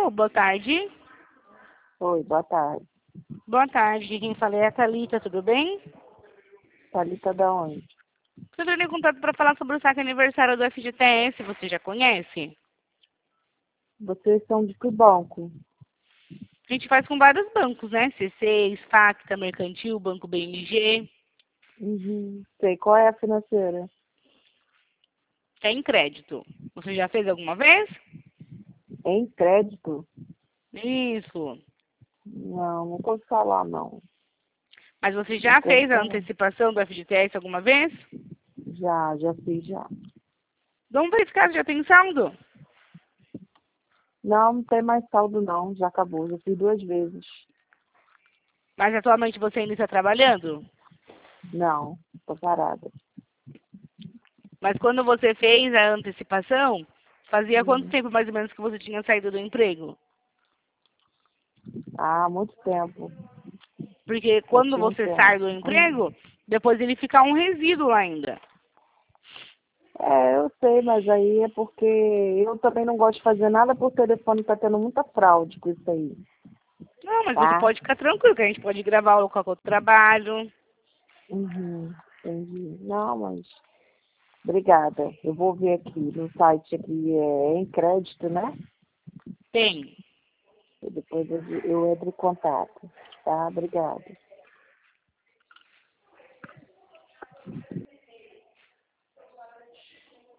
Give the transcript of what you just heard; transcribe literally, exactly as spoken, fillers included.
Alô, boa tarde. Oi, boa tarde. Boa tarde, quem fala é a Thalita, tudo bem? Thalita da onde? Estou entrando em contato para falar sobre o saque aniversário do F G T S, você já conhece? Vocês são de que banco? A gente faz com vários bancos, né? C seis, Facta, Mercantil, Banco B M G, Uhum. Sei, qual é a financeira? é em crédito. Você já fez alguma vez? Em crédito? Isso. Não, nunca ouvi falar, não. Mas você já Nunca ouvi fez a falar. antecipação do F G T S alguma vez? Já, já fiz, já. Vamos verificar se já tem saldo. Não, não tem mais saldo, não. Já acabou, já fiz duas vezes. Mas atualmente você ainda está trabalhando? Não, tô parada. Mas quando você fez a antecipação, fazia quanto Uhum. tempo mais ou menos que você tinha saído do emprego? Há muito tempo. Porque Já quando tinha um você sai tempo. do Uhum. emprego, depois ele fica um resíduo lá ainda. É, eu sei, mas aí é porque eu também não gosto de fazer nada por telefone, tá tendo muita fraude com isso aí, Não, mas você tá? pode ficar tranquilo, que a gente pode gravar o local que eu trabalho. Uhum, entendi. Não, mas obrigada. Eu vou ver aqui no site aqui, é em crédito, né? Tem. E depois eu, eu entro em contato, tá? Obrigada.